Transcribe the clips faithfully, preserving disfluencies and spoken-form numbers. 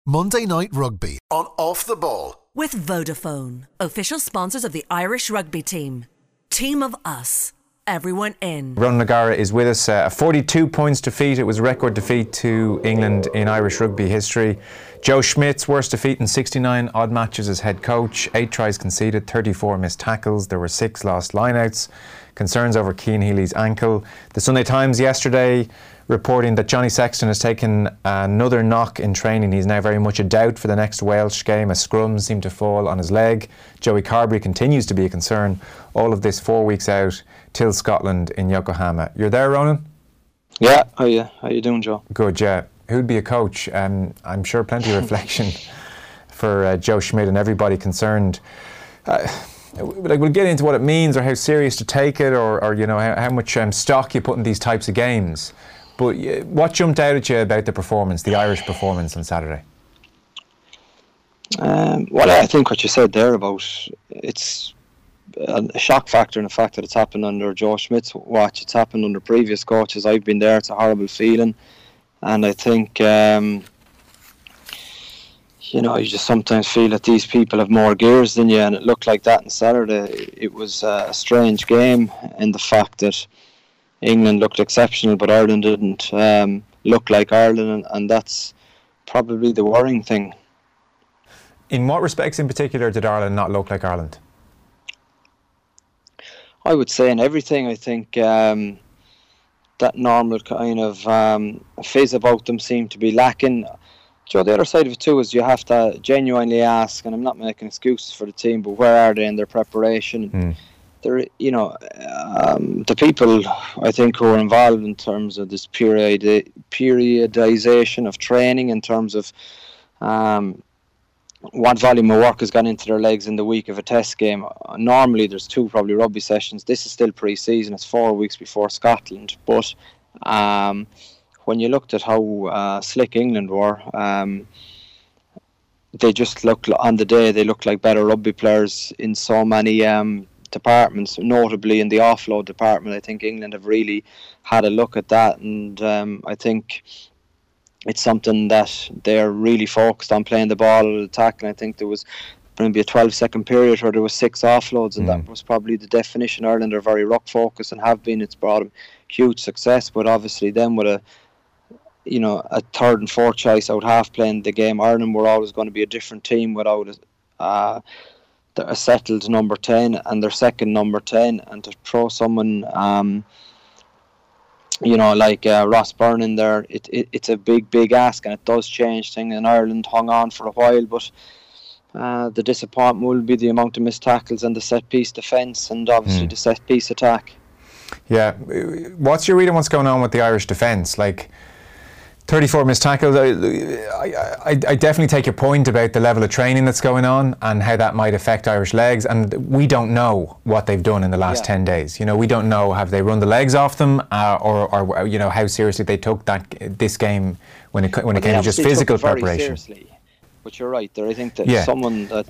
Monday Night Rugby on Off the Ball. With Vodafone, official sponsors of the Irish rugby team. Team of us. Everyone in. Ronan O'Gara is with us. Uh, a forty-two points defeat. It was a record defeat to England in Irish rugby history. Joe Schmidt's worst defeat in sixty-nine odd matches as head coach. Eight tries conceded, thirty-four missed tackles. There were six lost lineouts. Concerns over Cian Healy's ankle. The Sunday Times yesterday reporting that Johnny Sexton has taken another knock in training. He's now very much a doubt for the next Welsh game. A scrum seemed to fall on his leg. Joey Carberry continues to be a concern. All of this four weeks out till Scotland in Yokohama. You're there, Ronan? Yeah, how you, how you doing, Joe? Good, yeah. Who'd be a coach? Um, I'm sure plenty of reflection for uh, Joe Schmidt and everybody concerned. Uh, like we'll get into what it means or how serious to take it, or, or you know how, how much um, stock you put in these types of games. But uh, what jumped out at you about the performance, the Irish performance on Saturday? Um, well, I think what you said there about it's a shock factor in the fact that it's happened under Joe Schmidt's watch. It's happened under previous coaches. I've been there. It's a horrible feeling, and I think um, you know you just sometimes feel that these people have more gears than you, and it looked like that on Saturday. It was a strange game in the fact that England looked exceptional, but Ireland didn't um, look like Ireland, and, and that's probably the worrying thing. In what respects in particular did Ireland not look like Ireland? I would say in everything. I think um, that normal kind of um, fizz about them seemed to be lacking. Joe, the other side of it too is you have to genuinely ask, and I'm not making excuses for the team, but where are they in their preparation? Mm. There, you know, um, the people I think who are involved in terms of this period periodization of training, in terms of um, what volume of work has gone into their legs in the week of a test game. Normally there's two probably rugby sessions. This is still pre-season. It's four weeks before Scotland. But um, when you looked at how uh, slick England were, um, they just looked, on the day, they looked like better rugby players in so many um, departments, notably in the offload department. I think England have really had a look at that, and um, I think it's something that they're really focused on, playing the ball, attacking. I think there was maybe a twelve second period where there was six offloads, and mm. that was probably the definition. Ireland are very ruck focused and have been. It's brought them huge success, but obviously then with a you know a third and fourth choice out half playing the game, Ireland were always going to be a different team without a, uh, a settled number ten and their second number ten, and to throw someone um, you know, like uh, Ross Byrne in there, it, it it's a big, big ask, and it does change things. And Ireland hung on for a while, but uh, the disappointment will be the amount of missed tackles and the set-piece defence, and obviously mm. the set-piece attack. Yeah. What's your reading what's going on with the Irish defence? Like, thirty-four missed tackles. I, I, I definitely take your point about the level of training that's going on and how that might affect Irish legs, and we don't know what they've done in the last yeah. ten days. You know, we don't know, have they run the legs off them, uh, or, or you know, how seriously they took that this game when it when well, it came to just physical took it very preparation. Seriously. But you're right there. I think that yeah. someone that.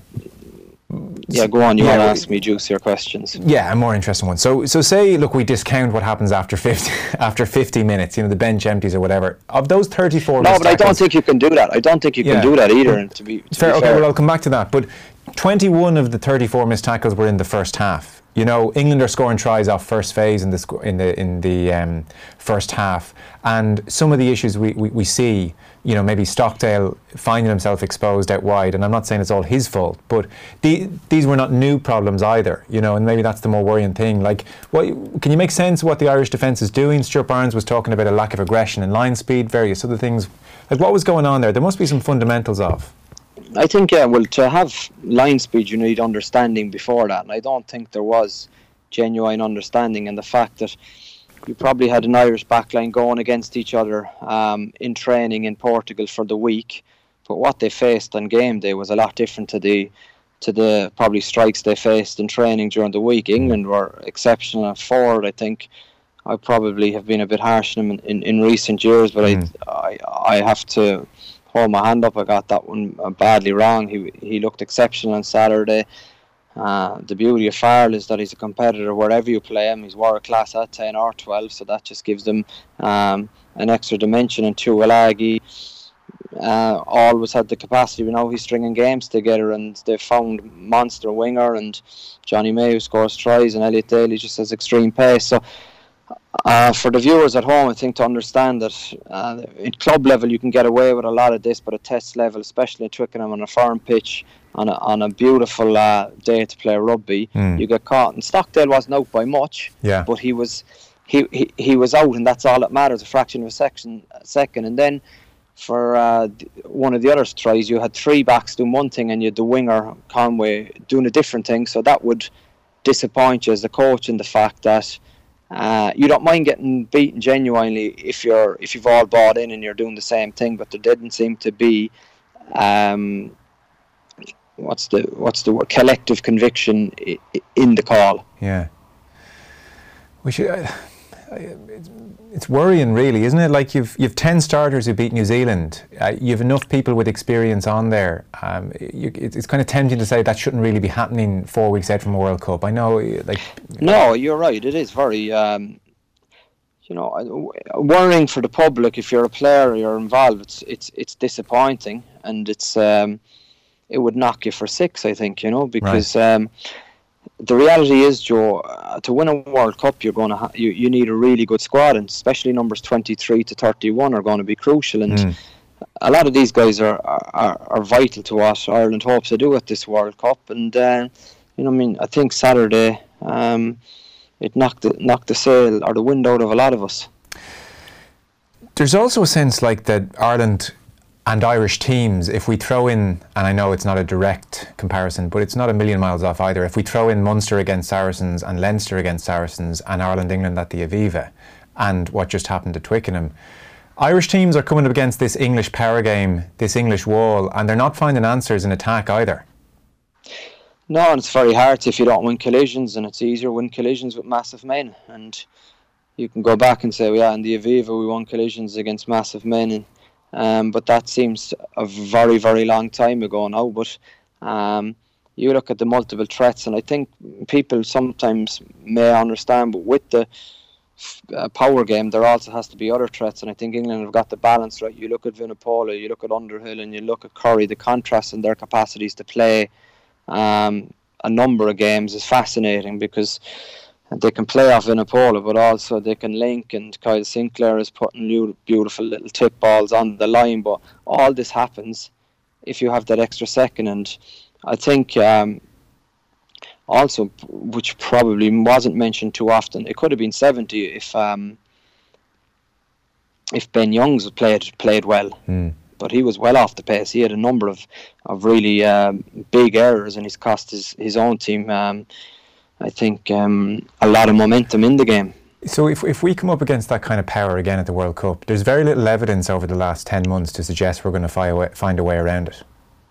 Yeah, go on. You yeah, want to ask me juicier questions? Yeah, a more interesting one. So, so say, look, we discount what happens after fifty after fifty minutes. You know, the bench empties or whatever. Of those thirty-four, no, but I don't think you can do that. I don't think you yeah. can do that either. To be, to fair. be okay, fair. well, I'll come back to that. But twenty-one of the thirty-four missed tackles were in the first half. You know, England are scoring tries off first phase in the sc- in the in the um, first half, and some of the issues we, we, we see, you know, maybe Stockdale finding himself exposed out wide, and I'm not saying it's all his fault, but the, these were not new problems either, you know, and maybe that's the more worrying thing. Like, what can you make sense of what the Irish defence is doing? Stuart Barnes was talking about a lack of aggression and line speed, various other things. Like, what was going on there? There must be some fundamentals off. I think, yeah, well, to have line speed, you need understanding before that, and I don't think there was genuine understanding, and the fact that you probably had an Irish backline going against each other um, in training in Portugal for the week, but what they faced on game day was a lot different to the to the probably strikes they faced in training during the week. England were exceptional at forward. I think I probably have been a bit harsh on them in, in, in recent years, but mm. I, I I have to hold my hand up. I got that one badly wrong. He he looked exceptional on Saturday. Uh, the beauty of Farrell is that he's a competitor wherever you play him. He's world class at ten or twelve, so that just gives them um, an extra dimension. And Tuilagi, uh, always had the capacity. We know he's stringing games together, and they've found monster winger, and Johnny May, who scores tries, and Elliot Daly just has extreme pace. So uh, for the viewers at home, I think to understand that uh, at club level you can get away with a lot of this, but at test level, especially at Twickenham on a firm pitch, on a, on a beautiful uh, day to play rugby, mm. you get caught. And Stockdale wasn't out by much, yeah. but he was he, he he was out, and that's all that matters, a fraction of a section, a second. And then for uh, one of the other tries, you had three backs doing one thing, and you had the winger, Conway, doing a different thing. So that would disappoint you as a coach in the fact that uh, you don't mind getting beaten genuinely if you're if you've all bought in and you're doing the same thing, but there didn't seem to be um, what's the what's the word collective conviction in the call. Yeah, we should. Uh, it's, it's worrying, really, isn't it? Like you've you've ten starters who beat New Zealand. Uh, you've enough people with experience on there. Um, you, it's, it's kind of tempting to say that shouldn't really be happening four weeks out from a World Cup. I know, like. No, you're right. It is very. Um, You know, worrying for the public. If you're a player, you're involved. It's it's it's disappointing, and it's um, it would knock you for six, I think. You know, because right. um, the reality is, Joe, uh, to win a World Cup, you're going to ha- you you need a really good squad, and especially numbers twenty-three to thirty-one are going to be crucial. And mm. a lot of these guys are, are are vital to what Ireland hopes to do at this World Cup. And uh, you know, I mean, I think Saturday. Um, It knocked the, knocked the sail or the wind out of a lot of us. There's also a sense like that Ireland and Irish teams, if we throw in, and I know it's not a direct comparison, but it's not a million miles off either, if we throw in Munster against Saracens and Leinster against Saracens and Ireland-England at the Aviva and what just happened at Twickenham, Irish teams are coming up against this English power game, this English wall, and they're not finding answers in attack either. No, and it's very hard if you don't win collisions, and it's easier to win collisions with massive men. And you can go back and say, well, yeah, in the Aviva we won collisions against massive men, and, um, but that seems a very, very long time ago now. But um, you look at the multiple threats, and I think people sometimes may understand, but with the uh, power game, there also has to be other threats, and I think England have got the balance right. You look at Vunipola, you look at Underhill, and you look at Curry, the contrast in their capacities to play Um, a number of games is fascinating because they can play off Vunipola, but also they can link, and Kyle Sinclair is putting beautiful little tip balls on the line. But all this happens if you have that extra second, and I think um, also, which probably wasn't mentioned too often, it could have been seventy if um, if Ben Youngs played played well. Mm. But he was well off the pace. He had a number of, of really um, big errors, and he's cost his, his own team, um, I think, um, a lot of momentum in the game. So if if we come up against that kind of power again at the World Cup, there's very little evidence over the last ten months to suggest we're going to find a way, find a way around it.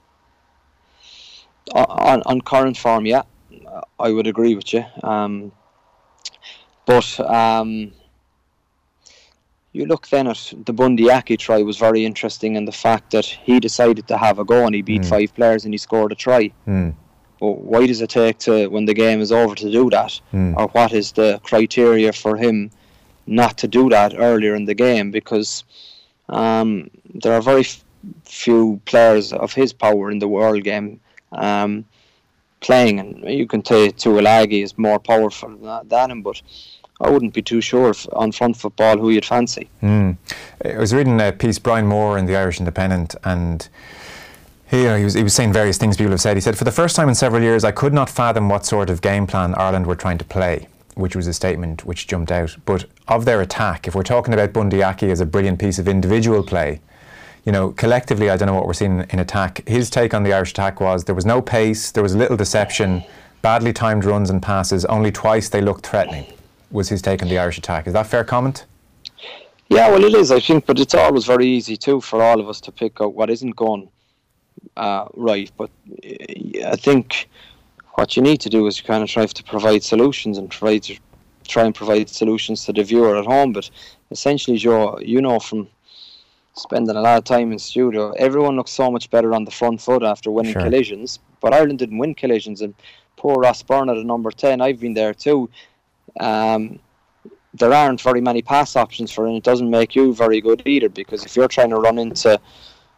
On, on current form, yeah, I would agree with you. Um, but... Um, You look then at the Bundy Aki try was very interesting in the fact that he decided to have a go and he beat mm. five players and he scored a try. Mm. But why does it take to when the game is over to do that? Mm. Or what is the criteria for him not to do that earlier in the game? Because um, there are very f- few players of his power in the world game um, playing, and you can say Tuilagi is more powerful than him, but I wouldn't be too sure if on front football who you'd fancy. Mm. I was reading a piece, Brian Moore in the Irish Independent, and he, you know, he was he was saying various things people have said. He said, for the first time in several years, I could not fathom what sort of game plan Ireland were trying to play, which was a statement which jumped out. But of their attack, if we're talking about Bundy Aki as a brilliant piece of individual play, you know, collectively, I don't know what we're seeing in attack. His take on the Irish attack was there was no pace, there was little deception, badly timed runs and passes. Only twice they looked threatening, was his take on the Irish attack. Is that fair comment? Yeah, well, it is, I think, but it's always very easy too for all of us to pick out what isn't going uh, right. But I think what you need to do is you kind of try to provide solutions and try to try and provide solutions to the viewer at home. But essentially, Joe, you know from spending a lot of time in studio, everyone looks so much better on the front foot after winning sure. collisions. But Ireland didn't win collisions, and poor Ross Byrne at number ten, I've been there too. Um, there aren't very many pass options for it, and it doesn't make you very good either, because if you're trying to run into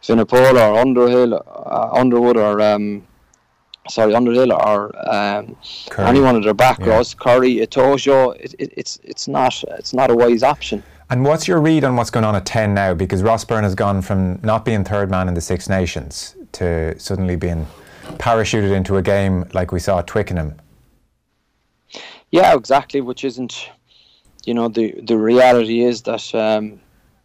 Finnepole or Underhill, uh, Underwood or um, sorry Underhill or um, any one of their back yeah. rows, Curry, Itojo, it, it, it's it's not it's not a wise option. And what's your read on what's going on at ten now? Because Ross Byrne has gone from not being third man in the Six Nations to suddenly being parachuted into a game like we saw at Twickenham. Yeah, exactly. Which isn't, you know, the the reality is that. Um,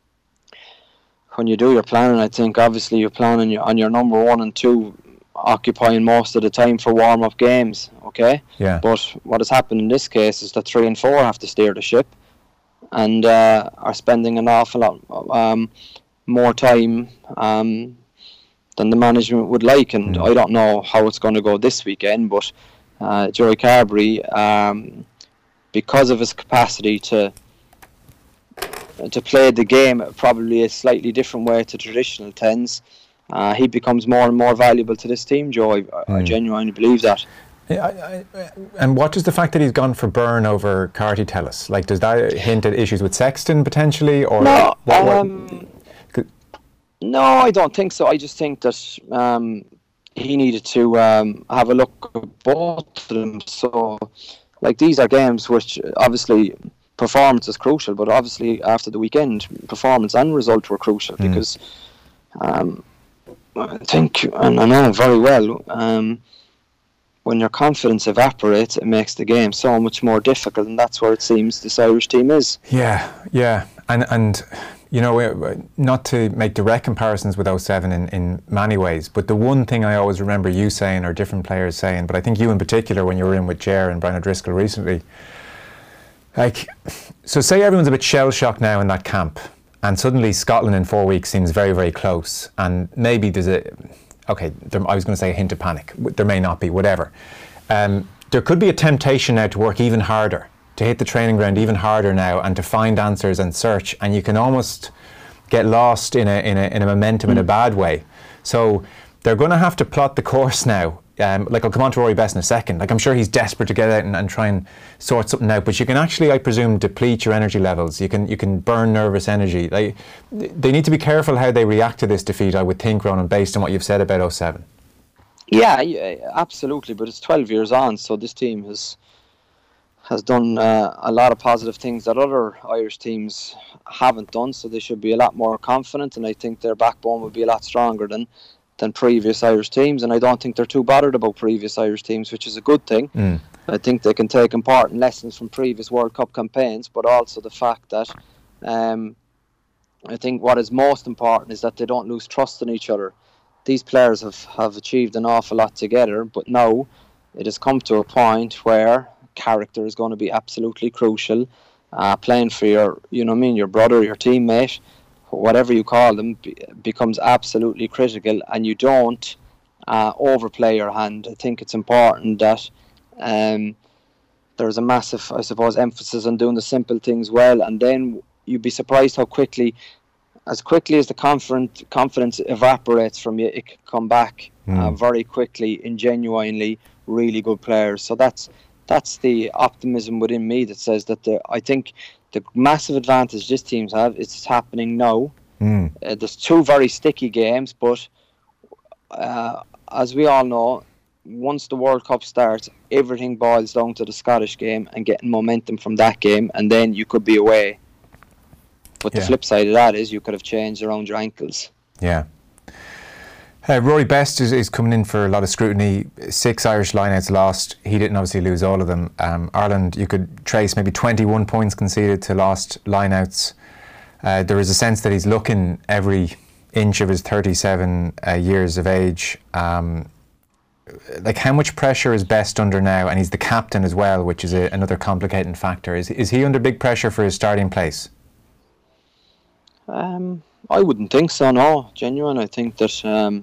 When you do your planning, I think obviously you're planning on your number one and two occupying most of the time for warm-up games, okay? Yeah. But what has happened in this case is that three and four have to steer the ship and uh, are spending an awful lot um, more time um, than the management would like. And mm. I don't know how it's going to go this weekend, but uh, Joey Carberry, um, because of his capacity to to play the game probably a slightly different way to traditional tens, uh, he becomes more and more valuable to this team, Joe. I, mm. I genuinely believe that. Yeah, I, I, and what does the fact that he's gone for Byrne over Carty tell us? Like, does that hint at issues with Sexton potentially? Or no, what, what? Um, no, I don't think so. I just think that um, he needed to um, have a look at both of them. So, like, these are games which obviously performance is crucial, but obviously after the weekend, performance and result were crucial mm. because um, I think, and I know very well, um, when your confidence evaporates, it makes the game so much more difficult, and that's where it seems this Irish team is. Yeah, yeah, and and you know, not to make direct comparisons with oh seven in, in many ways, but the one thing I always remember you saying, or different players saying, but I think you in particular when you were in with Ger and Brian O'Driscoll recently, like, so say everyone's a bit shell-shocked now in that camp, and suddenly Scotland in four weeks seems very, very close, and maybe there's a, okay, there, I was going to say a hint of panic, there may not be, whatever. Um, there could be a temptation now to work even harder, to hit the training ground even harder now, and to find answers and search, and you can almost get lost in a, in a, in a momentum mm. in a bad way. So they're going to have to plot the course now. Um, like, I'll come on to Rory Best in a second. Like, I'm sure he's desperate to get out and, and try and sort something out, but you can actually, I presume, deplete your energy levels. You can you can burn nervous energy. Like, they need to be careful how they react to this defeat, I would think, Ronan, based on what you've said about oh seven. Yeah, yeah, absolutely, but it's twelve years on, so this team has has done uh, a lot of positive things that other Irish teams haven't done, so they should be a lot more confident, and I think their backbone would be a lot stronger than than previous Irish teams, and I don't think they're too bothered about previous Irish teams, which is a good thing. Mm. I think they can take important lessons from previous World Cup campaigns, but also the fact that um, I think what is most important is that they don't lose trust in each other. These players have, have achieved an awful lot together, but now it has come to a point where character is going to be absolutely crucial. Uh, playing for your, you know what I mean, your brother, your teammate, whatever you call them, be, becomes absolutely critical, and you don't uh, overplay your hand. I think it's important that um, there's a massive, I suppose, emphasis on doing the simple things well, and then you'd be surprised how quickly, as quickly as the confidence, confidence evaporates from you, it can come back mm. uh, very quickly in genuinely really good players. So that's that's the optimism within me that says that the, I think the massive advantage this team's have, it's happening now. Mm. Uh, there's two very sticky games, but uh, as we all know, once the World Cup starts, everything boils down to the Scottish game and getting momentum from that game, and then you could be away. But yeah. the flip side of that is you could have changed around your ankles. Yeah. Uh, Rory Best is, is coming in for a lot of scrutiny. Six Irish lineouts lost. He didn't obviously lose all of them. Um, Ireland, you could trace maybe twenty-one points conceded to lost lineouts. Uh, there is a sense that he's looking every inch of his thirty-seven uh, years of age. Um, like, how much pressure is Best under now? And he's the captain as well, which is a, another complicating factor. Is is he under big pressure for his starting place? Um, I wouldn't think so. No, genuine. I think that. Um,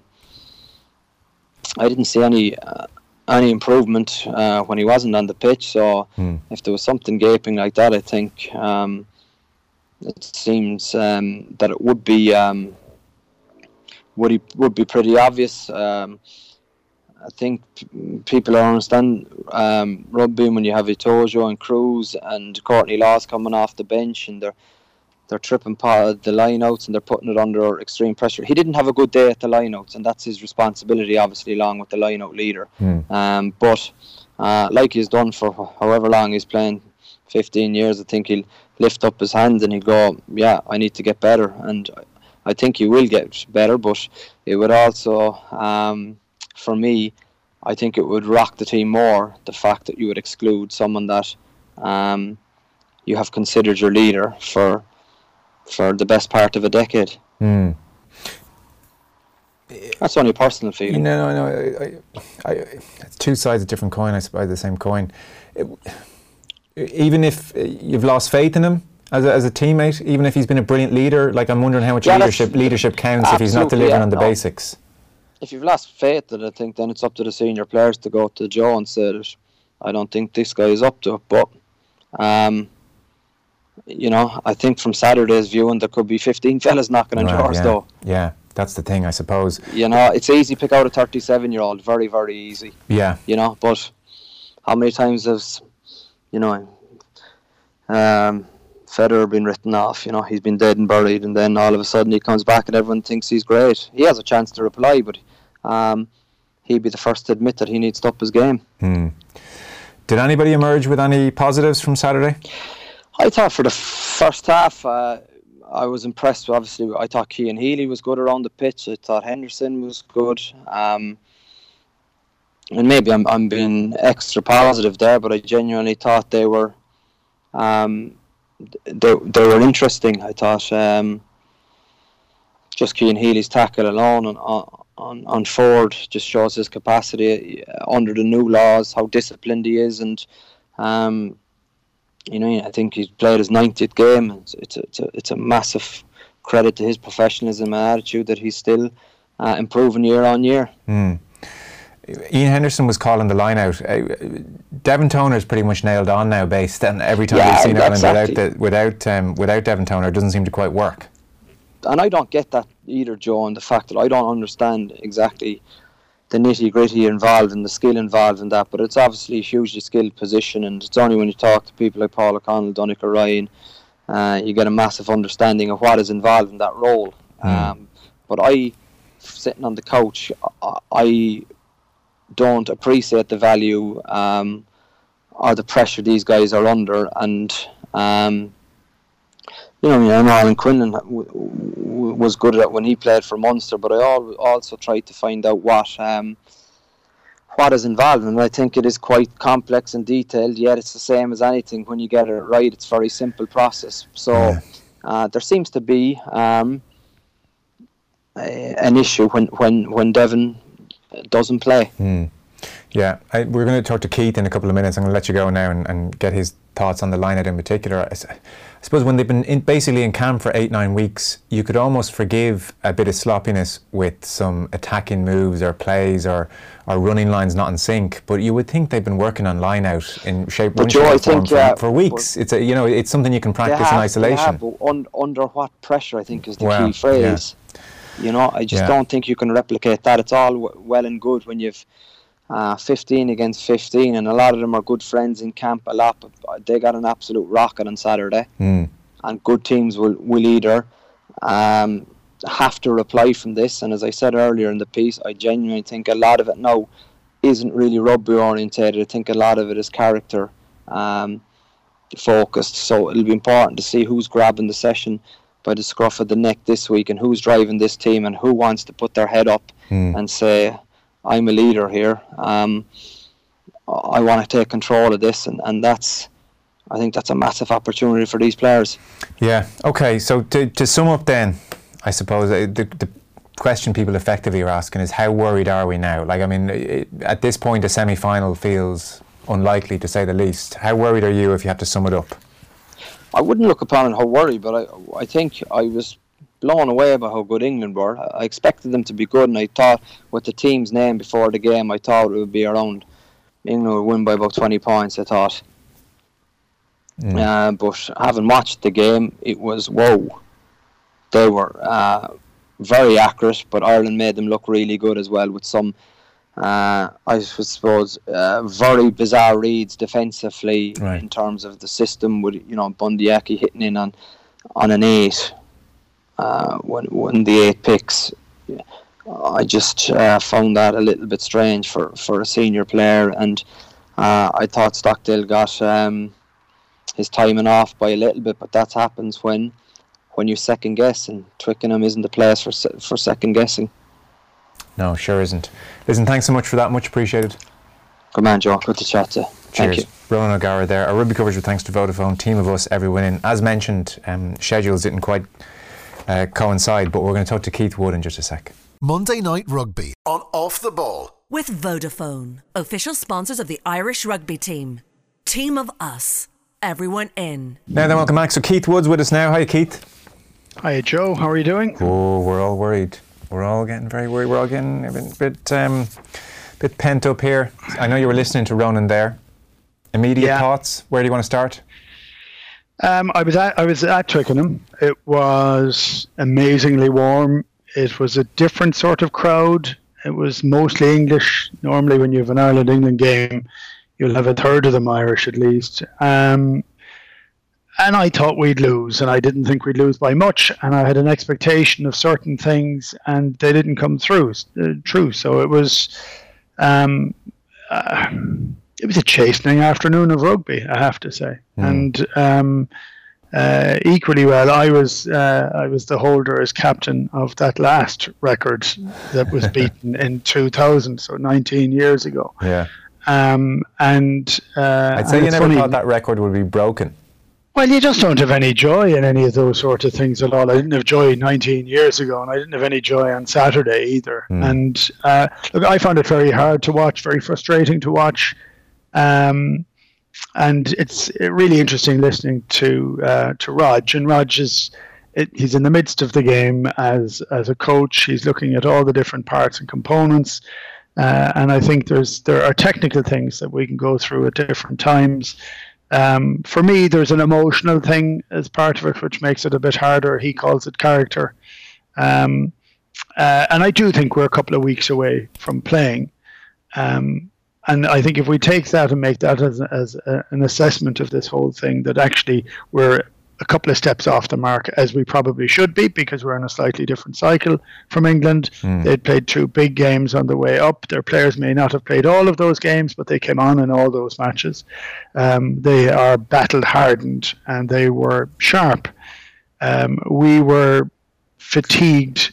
I didn't see any uh, any improvement uh, when he wasn't on the pitch. So hmm. if there was something gaping like that, I think um, it seems um, that it would be um, would he, would be pretty obvious. Um, I think p- people don't understand um, rugby when you have Itojo and Cruz and Courtney Laws coming off the bench, and they're they're tripping pa- the lineouts and they're putting it under extreme pressure. He didn't have a good day at the lineouts, and that's his responsibility, obviously, along with the lineout leader. Mm. Um, but uh, like he's done for however long he's playing, fifteen years, I think he'll lift up his hands and he'll go, yeah, I need to get better. And I think he will get better, but it would also, um, for me, I think it would rock the team more, the fact that you would exclude someone that um, you have considered your leader for for the best part of a decade. Mm. That's only a personal feeling. No, no, no. I, I, I, it's two sides of different coin, I suppose, the same coin. It, even if you've lost faith in him as a, as a teammate, even if he's been a brilliant leader, like I'm wondering how much yeah, leadership leadership counts if he's not delivering yeah, on the no. basics. If you've lost faith in it, I think then it's up to the senior players to go to Joe and say that I don't think this guy is up to it. But, um, you know, I think from Saturday's viewing, there could be fifteen fellas knocking on right, doors, yeah. though. Yeah, that's the thing, I suppose. You know, it's easy to pick out a thirty-seven-year-old, very, very easy. Yeah. You know, but how many times has, you know, um, Federer been written off? You know, he's been dead and buried, and then all of a sudden he comes back and everyone thinks he's great. He has a chance to reply, but um, he'd be the first to admit that he needs to up his game. Hmm. Did anybody emerge with any positives from Saturday? I thought for the first half, uh, I was impressed. Obviously, I thought Cian Healy was good around the pitch. I thought Henderson was good. Um, and maybe I'm I'm being extra positive there, but I genuinely thought they were um, they they were interesting. I thought um, just Cian Healy's tackle alone on on on Ford just shows his capacity under the new laws, how disciplined he is, and um, you know, I think he's played his ninetieth game. It's, it's, a, it's, a, it's a massive credit to his professionalism and attitude that he's still uh, improving year on year. Mm. Ian Henderson was calling the line out. Uh, Devon Toner's pretty much nailed on now, based, and every time yeah, we've seen Ireland exactly. without the, without um, without Devon Toner, it doesn't seem to quite work. And I don't get that either, Joe, and the fact that I don't understand exactly the nitty gritty involved and the skill involved in that, but it's obviously a hugely skilled position, and it's only when you talk to people like Paul O'Connell, Donnchadh Ryan, uh, you get a massive understanding of what is involved in that role. Mm. Um, but I, sitting on the couch, I, I don't appreciate the value um, or the pressure these guys are under, and um, you know, I know Alan Quinlan w- w- was good at it when he played for Munster, but I al- also tried to find out what um, what is involved, and I think it is quite complex and detailed, yet it's the same as anything. When you get it right, it's a very simple process. So yeah. uh, there seems to be um, a, an issue when, when, when Devon doesn't play. Mm. Yeah, I, we're going to talk to Keith in a couple of minutes. I'm going to let you go now and, and get his thoughts on the line-out in particular. I, I suppose when they've been in, basically in camp for eight, nine weeks, you could almost forgive a bit of sloppiness with some attacking moves or plays or, or running lines not in sync. But you would think they've been working on line-out in shape, one Joe, shape I or form think, for, uh, for weeks. It's a, you know, it's something you can practice have, in isolation. Have, but un, under what pressure, I think, is the well, key phrase. Yeah. You know, I just yeah. don't think you can replicate that. It's all w- well and good when you've Uh, fifteen against fifteen, and a lot of them are good friends in camp a lot, but they got an absolute rocket on Saturday. Mm. And good teams will, will either um, have to reply from this, and as I said earlier in the piece, I genuinely think a lot of it now isn't really rugby orientated. I think a lot of it is character um, focused, so it'll be important to see who's grabbing the session by the scruff of the neck this week, and who's driving this team, and who wants to put their head up mm. and say, I'm a leader here. Um, I want to take control of this, and, and that's, I think that's a massive opportunity for these players. Yeah. Okay. So to to sum up, then, I suppose uh, the the question people effectively are asking is, how worried are we now? Like, I mean, it, at this point, a semi-final feels unlikely, to say the least. How worried are you, if you have to sum it up? I wouldn't look upon it how worried, but I I think I was blown away by how good England were. I expected them to be good, and I thought with the team's name before the game, I thought it would be around, England would win by about twenty points, I thought. Mm. Uh, but having watched the game, it was, whoa. They were uh, very accurate, but Ireland made them look really good as well, with some, uh, I suppose, uh, very bizarre reads defensively, right, in terms of the system, with, you know, Bundyaki hitting in on on an eight, uh, when when the eight picks. I just uh, found that a little bit strange for, for a senior player, and uh, I thought Stockdale got um, his timing off by a little bit, but that happens when when you second guess, and Twickenham isn't the place for se- for second guessing. No, sure isn't. Listen, thanks so much for that. Much appreciated. Good man, Joe. Good to chat to you. Thank Cheers. you. Ronan O'Gara there. Our rugby coverage with thanks to Vodafone. Team of us, every winning. As mentioned, um, schedules didn't quite uh, coincide, but we're going to talk to Keith Wood in just a sec. Monday Night Rugby on Off the Ball. With Vodafone, official sponsors of the Irish rugby team. Team of us, everyone in. Now then, welcome back. So Keith Wood's with us now. Hi, Keith. Hi, Joe. How are you doing? Oh, we're all worried. We're all getting very worried. We're all getting a bit, bit, um, bit pent up here. I know you were listening to Ronan there. Immediate yeah. thoughts? Where do you want to start? Um, I was at I was at Twickenham. It was amazingly warm. It was a different sort of crowd. It was mostly English. Normally when you have an Ireland-England game, you'll have a third of them Irish at least. Um, and I thought we'd lose, and I didn't think we'd lose by much. And I had an expectation of certain things, and they didn't come through. Uh, true. So it was, um, uh, it was a chastening afternoon of rugby, I have to say. Mm. And um, Uh, equally well, I was uh, I was the holder as captain of that last record that was beaten in two thousand, so nineteen years ago. Yeah. Um, and uh, I'd say and you never funny, thought that record would be broken. Well, you just don't have any joy in any of those sort of things at all. I didn't have joy nineteen years ago, and I didn't have any joy on Saturday either. Mm. And uh, look, I found it very hard to watch, very frustrating to watch. Um, And it's really interesting listening to uh, to Rog. And Rog is it, he's in the midst of the game as as a coach. He's looking at all the different parts and components. Uh, and I think there's there are technical things that we can go through at different times. Um, for me, there's an emotional thing as part of it, which makes it a bit harder. He calls it character. Um, uh, and I do think we're a couple of weeks away from playing. Um, And I think if we take that and make that as, as a, an assessment of this whole thing, that actually we're a couple of steps off the mark, as we probably should be, because we're in a slightly different cycle from England. Mm. They'd played two big games on the way up. Their players may not have played all of those games, but they came on in all those matches. Um, they are battle-hardened, and they were sharp. Um, we were fatigued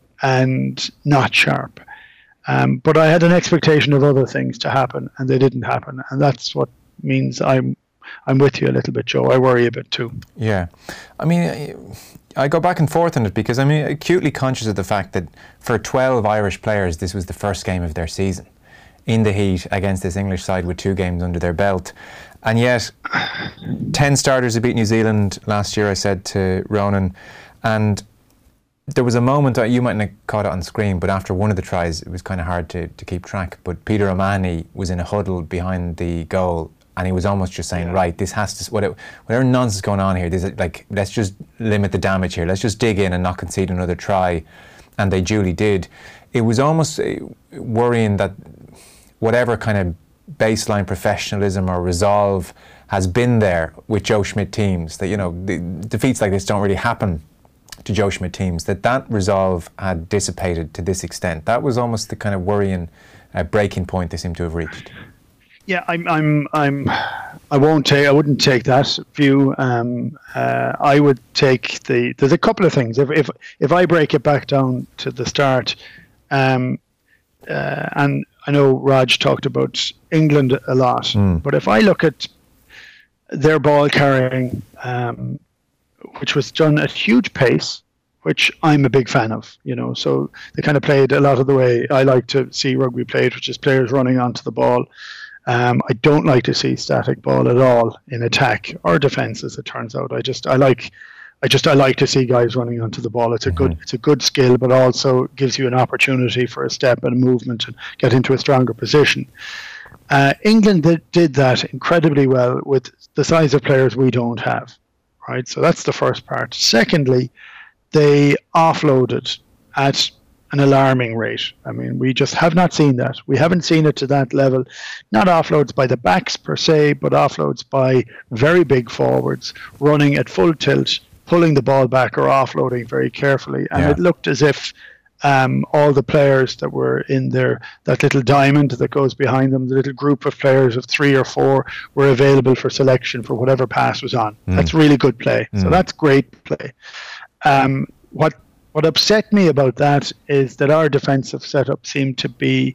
and not sharp. Um, but I had an expectation of other things to happen, and they didn't happen, and that's what means I'm I'm with you a little bit, Joe. I worry a bit too. Yeah, I mean, I go back and forth on it because I'm acutely conscious of the fact that for twelve Irish players, this was the first game of their season in the heat against this English side with two games under their belt, and yet ten starters have beat New Zealand last year. I said to Ronan, and there was a moment that you mightn't have caught it on screen, but after one of the tries, it was kind of hard to, to keep track. But Peter O'Mahony was in a huddle behind the goal, and he was almost just saying, yeah. "Right, this has to whatever, whatever nonsense is going on here. This is like let's just limit the damage here. Let's just dig in and not concede another try." And they duly did. It was almost worrying that whatever kind of baseline professionalism or resolve has been there with Joe Schmidt teams, that you know the defeats like this don't really happen to Joe Schmidt teams, that that resolve had dissipated to this extent. That was almost the kind of worrying uh, breaking point they seem to have reached. Yeah, I'm, I'm, I'm, I won't take, I wouldn't take that view. Um, uh, I would take the. There's a couple of things. If if if I break it back down to the start, um, uh, and I know Raj talked about England a lot, mm. but if I look at their ball carrying, um, which was done at huge pace, which I'm a big fan of, you know. So they kind of played a lot of the way I like to see rugby played, which is players running onto the ball. Um, I don't like to see static ball at all in attack or defence, as it turns out. I just I like, I just I like to see guys running onto the ball. It's a mm-hmm. good it's a good skill, but also gives you an opportunity for a step and a movement and get into a stronger position. Uh, England did, did that incredibly well with the size of players we don't have. Right, so that's the first part. Secondly, they offloaded at an alarming rate. I mean, we just have not seen that. We haven't seen it to that level. Not offloads by the backs per se, but offloads by very big forwards running at full tilt, pulling the ball back or offloading very carefully. And Yeah. it looked as if um, all the players that were in there, that little diamond that goes behind them, the little group of players of three or four were available for selection for whatever pass was on. Mm. That's really good play. Mm. So that's great play. Um, what what upset me about that is that our defensive setup seemed to be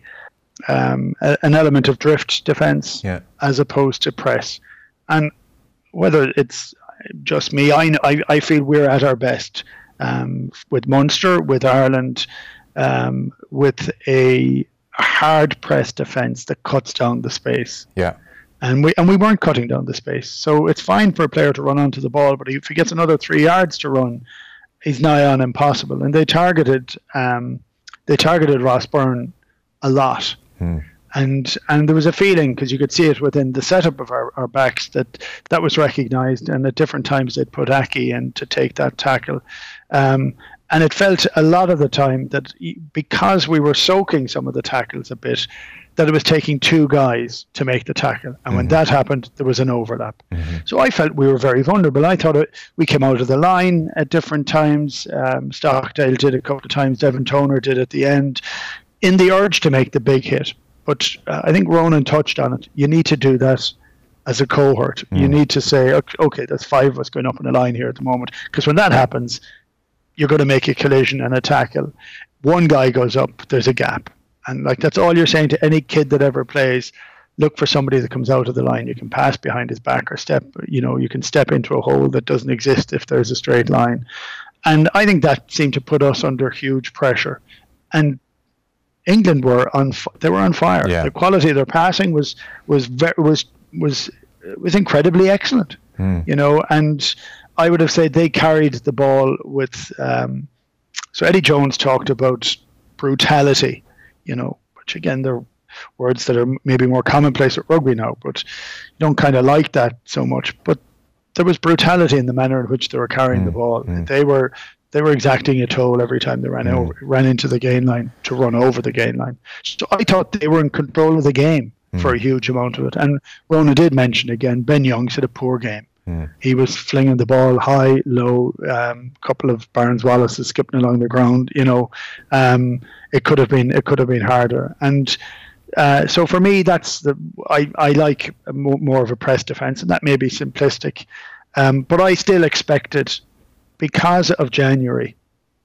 um, a, an element of drift defense yeah. as opposed to press. And whether it's just me, I, I, I feel we're at our best um, with Munster, with Ireland, um, with a hard press defense that cuts down the space. Yeah. And we and we weren't cutting down the space. So it's fine for a player to run onto the ball, but if he gets another three yards to run, he's nigh on impossible. And they targeted um, they targeted Ross Byrne a lot. Hmm. And and there was a feeling, because you could see it within the setup of our, our backs, that that was recognised, and at different times they'd put Aki in to take that tackle. Um, and it felt a lot of the time that because we were soaking some of the tackles a bit, that it was taking two guys to make the tackle. And mm-hmm. when that happened, there was an overlap. Mm-hmm. So I felt we were very vulnerable. I thought it, we came out of the line at different times. Um, Stockdale did a couple of times. Devin Toner did at the end, in the urge to make the big hit. But uh, I think Ronan touched on it. You need to do that as a cohort. Mm. You need to say, okay, there's five of us going up in a line here at the moment. Because when that happens, you're going to make a collision and a tackle. One guy goes up, there's a gap. And like that's all you're saying to any kid that ever plays. Look for somebody that comes out of the line. You can pass behind his back or step, you know, you can step into a hole that doesn't exist if there's a straight line. And I think that seemed to put us under huge pressure. And England were on they were on fire. Yeah. The quality of their passing was was very, was was was incredibly excellent. Mm. You know, and I would have said they carried the ball with um, so Eddie Jones talked about brutality, you know, which again they're words that are maybe more commonplace at rugby now, but you don't kind of like that so much. But there was brutality in the manner in which they were carrying mm. the ball. Mm. They were They were exacting a toll every time they ran mm. over, ran into the gain line to run over the gain line. So I thought they were in control of the game mm. for a huge amount of it. And Rona did mention again, Ben Youngs had a poor game. Mm. He was flinging the ball high, low, a um, couple of Barnes Wallaces skipping along the ground. You know, um, it could have been it could have been harder. And uh, so for me, that's the I I like a more, more of a press defense, and that may be simplistic, um, but I still expected. Because of January,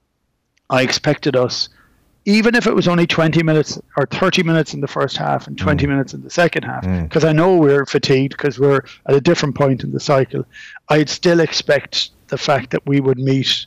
I expected us, even if it was only twenty minutes or thirty minutes in the first half and twenty mm. minutes in the second half, because mm. I know we're fatigued because we're at a different point in the cycle, I'd still expect the fact that we would meet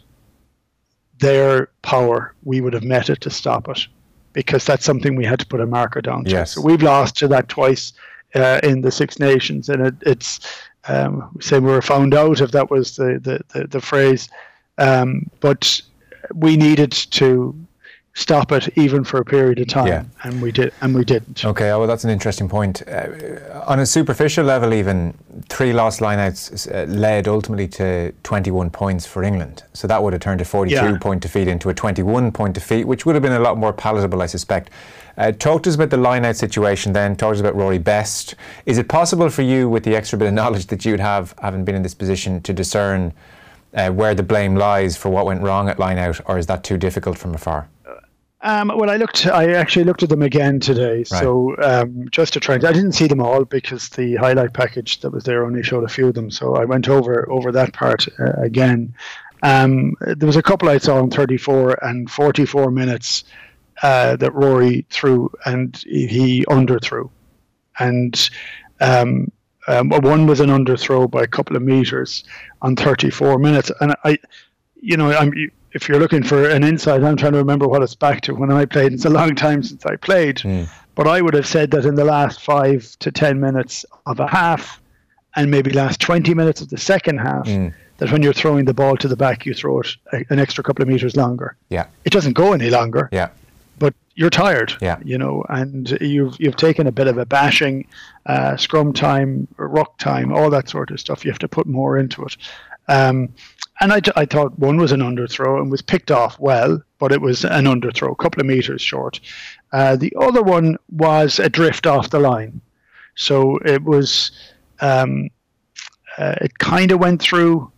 their power. We would have met it to stop it, because that's something we had to put a marker down to. Yes. So we've lost to that twice uh, in the Six Nations, and it, it's Um, say we were found out, if that was the the, the, the phrase, um, but we needed to stop it even for a period of time, yeah. and we did, and we didn't. Okay, well that's an interesting point. Uh, on a superficial level, even three lost lineouts uh, led ultimately to twenty-one points for England, so that would have turned a forty-two yeah. point defeat into a twenty-one point defeat, which would have been a lot more palatable, I suspect. Uh, talk to us about the line-out situation then. Talk to us about Rory Best. Is it possible for you, with the extra bit of knowledge that you'd have, having been in this position, to discern uh, where the blame lies for what went wrong at line-out, or is that too difficult from afar? Um, well, I looked. I actually looked at them again today. Right. So um, just to try, I didn't see them all because the highlight package that was there only showed a few of them. So I went over over that part uh, again. Um, there was a couple I saw in thirty-four and forty-four minutes. Uh, that Rory threw and he underthrew, and um, um, one was an underthrow by a couple of meters on thirty-four minutes. And I, you know, I'm if you're looking for an insight, I'm trying to remember what it's back to when I played. It's a long time since I played, mm. but I would have said that in the last five to ten minutes of a half, and maybe last twenty minutes of the second half. Mm. That when you're throwing the ball to the back, you throw it an extra couple of meters longer. Yeah, it doesn't go any longer. Yeah. But you're tired, yeah. you know, and you've you've taken a bit of a bashing, uh, scrum time, ruck time, all that sort of stuff. You have to put more into it. Um, and I, I thought one was an underthrow and was picked off well, but it was an underthrow, a couple of meters short. Uh, the other one was a drift off the line. So it was, um, uh, it kind of went through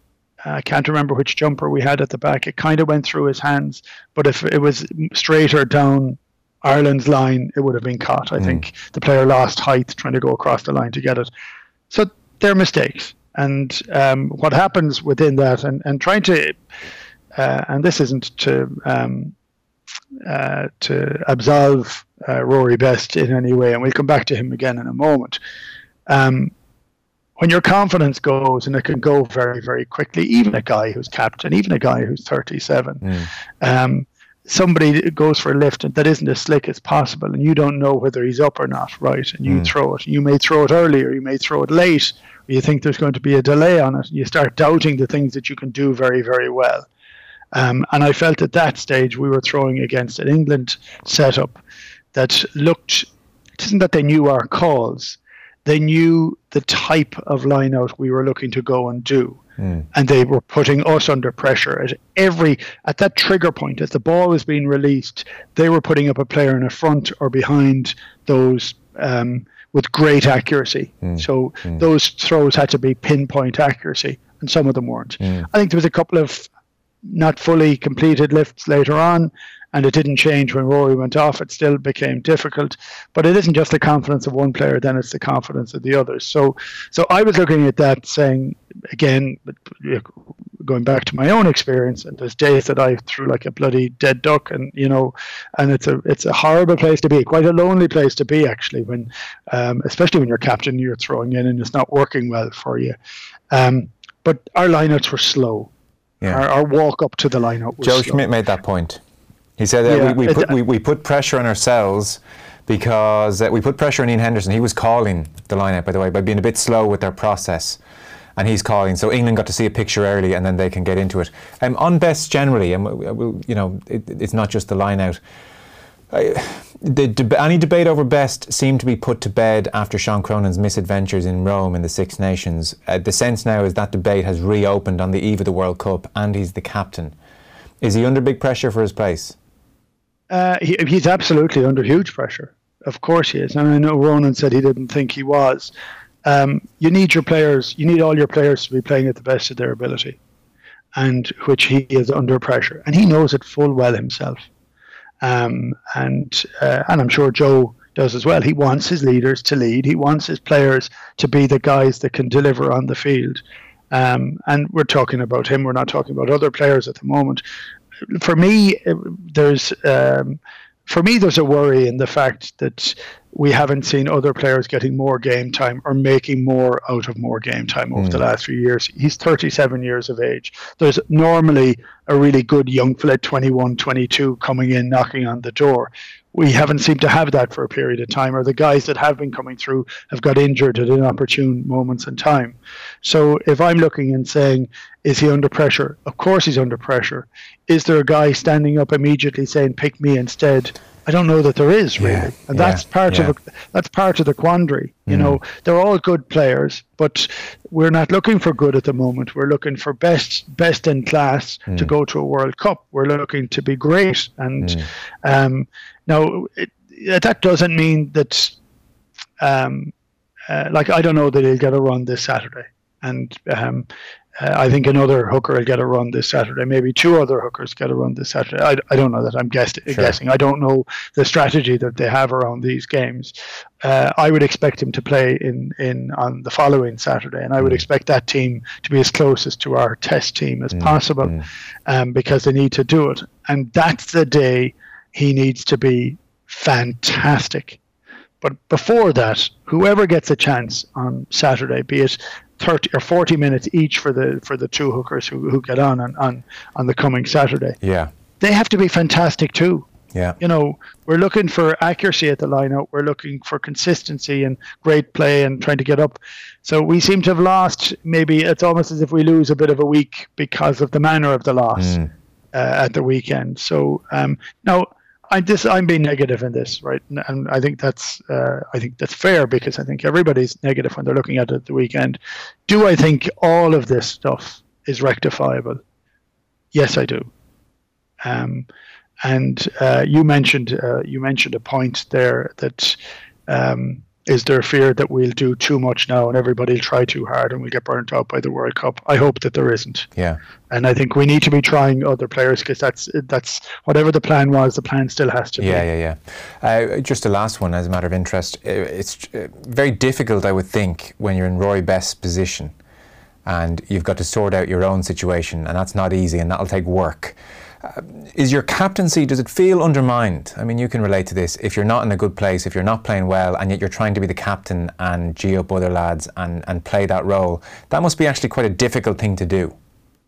I can't remember which jumper we had at the back. It kind of went through his hands, but if it was straighter down Ireland's line, it would have been caught. I mm. think the player lost height trying to go across the line to get it. So they're mistakes. And um, what happens within that, and, and trying to, uh, and this isn't to um, uh, to absolve uh, Rory Best in any way, and we'll come back to him again in a moment. Um, when your confidence goes, and it can go very, very quickly, even a guy who's captain, even a guy who's thirty-seven, mm. um, somebody goes for a lift that isn't as slick as possible, and you don't know whether he's up or not, right? And you mm. throw it. You may throw it early, or you may throw it late, or you think there's going to be a delay on it. You start doubting the things that you can do very, very well. Um, and I felt at that stage we were throwing against an England setup that looked, it isn't that they knew our calls, they knew the type of line out we were looking to go and do. Mm. And they were putting us under pressure at every, at that trigger point, as the ball was being released, they were putting up a player in a front or behind those um, with great accuracy. Mm. So mm. those throws had to be pinpoint accuracy, and some of them weren't. Mm. I think there was a couple of not fully completed lifts later on, and it didn't change when Rory went off. It still became difficult, but it isn't just the confidence of one player, then it's the confidence of the others. So so I was looking at that saying, again, going back to my own experience, and there's days that I threw like a bloody dead duck, and you know, and it's a it's a horrible place to be, quite a lonely place to be actually, when um, especially when you're captain, you're throwing in and it's not working well for you. Um, but our lineouts were slow. Yeah. Our, our walk up to the lineout was Joe slow. Schmidt made that point. He said that yeah, we, we, put, we, we put pressure on ourselves because uh, we put pressure on Ian Henderson. He was calling the line-out, by the way, by being a bit slow with their process. And he's calling. So England got to see a picture early, and then they can get into it. Um, on Best generally, and we'll, you know, it, it's not just the line-out. Uh, the deb- any debate over Best seemed to be put to bed after Sean Cronin's misadventures in Rome in the Six Nations. Uh, the sense now is that debate has reopened on the eve of the World Cup, and he's the captain. Is he under big pressure for his place? Uh, he, he's absolutely under huge pressure. Of course he is. And I know Ronan said he didn't think he was. Um, you need your players, you need all your players to be playing at the best of their ability, and which he is under pressure. And he knows it full well himself. Um, and uh, and I'm sure Joe does as well. He wants his leaders to lead. He wants his players to be the guys that can deliver on the field. Um, and we're talking about him. We're not talking about other players at the moment. For me, there's um, for me there's a worry in the fact that we haven't seen other players getting more game time or making more out of more game time over mm. the last few years. He's thirty-seven years of age. There's normally a really good young fella, twenty-one, twenty-two, coming in, knocking on the door. We haven't seemed to have that for a period of time, or the guys that have been coming through have got injured at inopportune moments in time. So if I'm looking and saying, is he under pressure? Of course he's under pressure. Is there a guy standing up immediately saying, pick me instead? I don't know that there is, really. Yeah, and yeah, that's part yeah. of a, that's part of the quandary. You mm. know, they're all good players, but we're not looking for good at the moment. We're looking for best best in class mm. to go to a World Cup. We're looking to be great. And mm. um, now, it, that doesn't mean that, um, uh, like, I don't know that he'll get a run this Saturday. And um, uh, I think another hooker will get a run this Saturday. Maybe two other hookers get a run this Saturday. I, I don't know that. I'm guess, sure. guessing. I don't know the strategy that they have around these games. Uh, I would expect him to play in, in on the following Saturday, and I would mm. expect that team to be as close as to our test team as mm. possible, mm. Um, because they need to do it. And that's the day he needs to be fantastic. But before that, whoever gets a chance on Saturday, be it thirty or forty minutes each for the for the two hookers who, who get on, on on on the coming Saturday, yeah, they have to be fantastic too. Yeah, you know, we're looking for accuracy at the line-out. We're looking for consistency and great play and trying to get up. So we seem to have lost. Maybe it's almost as if we lose a bit of a week because of the manner of the loss mm. uh, at the weekend. So um, now. I this I'm being negative in this, right? And I think that's uh, I think that's fair, because I think everybody's negative when they're looking at it at the weekend. Do I think all of this stuff is rectifiable? Yes, I do. Um, and uh, you mentioned uh, you mentioned a point there that um, Is there fear that we'll do too much now and everybody will try too hard and we'll get burnt out by the World Cup? I hope that there isn't. Yeah. And I think we need to be trying other players, because that's that's whatever the plan was, the plan still has to yeah, be. Yeah, yeah, yeah. Uh, just a last one as a matter of interest. It's very difficult, I would think, when you're in Roy Best's position and you've got to sort out your own situation, and that's not easy and that'll take work. Uh, is your captaincy, does it feel undermined? I mean, you can relate to this. If you're not in a good place, if you're not playing well, and yet you're trying to be the captain and gee up other lads and, and play that role, that must be actually quite a difficult thing to do.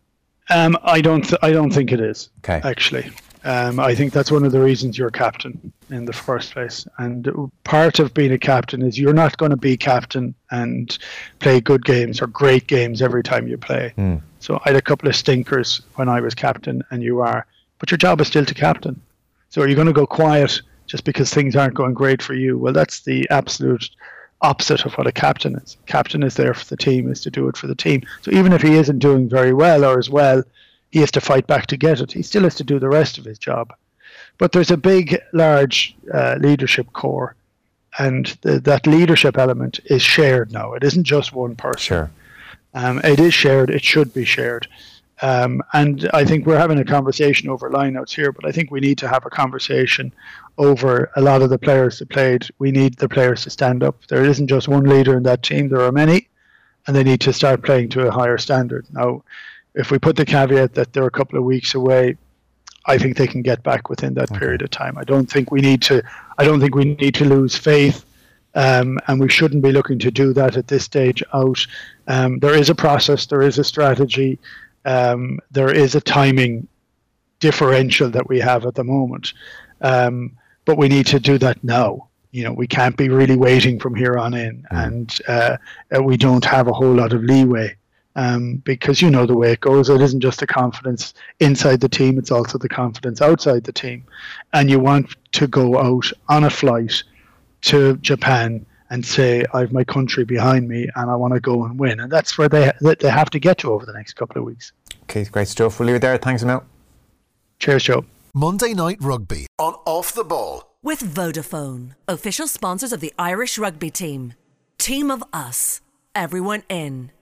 Um, I don't. Th- I don't think it is. Okay. Actually, um, I think that's one of the reasons you're captain in the first place. And part of being a captain is you're not going to be captain and play good games or great games every time you play. Mm. So I had a couple of stinkers when I was captain, and you are. But your job is still to captain. So are you going to go quiet just because things aren't going great for you? Well, that's the absolute opposite of what a captain is. Captain is there for the team, is to do it for the team. So even if he isn't doing very well or as well, he has to fight back to get it. He still has to do the rest of his job. But there's a big, large uh, leadership core, and the, that leadership element is shared now. It isn't just one person. Sure. Um, it is shared. It should be shared. Um, and I think we're having a conversation over lineouts here, but I think we need to have a conversation over a lot of the players that played. We need the players to stand up. There isn't just one leader in that team. There are many, and they need to start playing to a higher standard. Now, if we put the caveat that they're a couple of weeks away, I think they can get back within that okay. period of time. I don't think we need to. I don't think we need to lose faith, um, and we shouldn't be looking to do that at this stage out. Um, there is a process. There is a strategy. Um, there is a timing differential that we have at the moment, um, but we need to do that now. You know, we can't be really waiting from here on in, mm. and uh, we don't have a whole lot of leeway. Um, because you know the way it goes. It isn't just the confidence inside the team, it's also the confidence outside the team. And you want to go out on a flight to Japan and say, I have my country behind me and I want to go and win. And that's where they they have to get to over the next couple of weeks. Okay, great stuff. We'll leave it there. Thanks, Emil. Cheers, Joe. Monday Night Rugby on Off the Ball. With Vodafone, official sponsors of the Irish rugby team. Team of us, everyone in.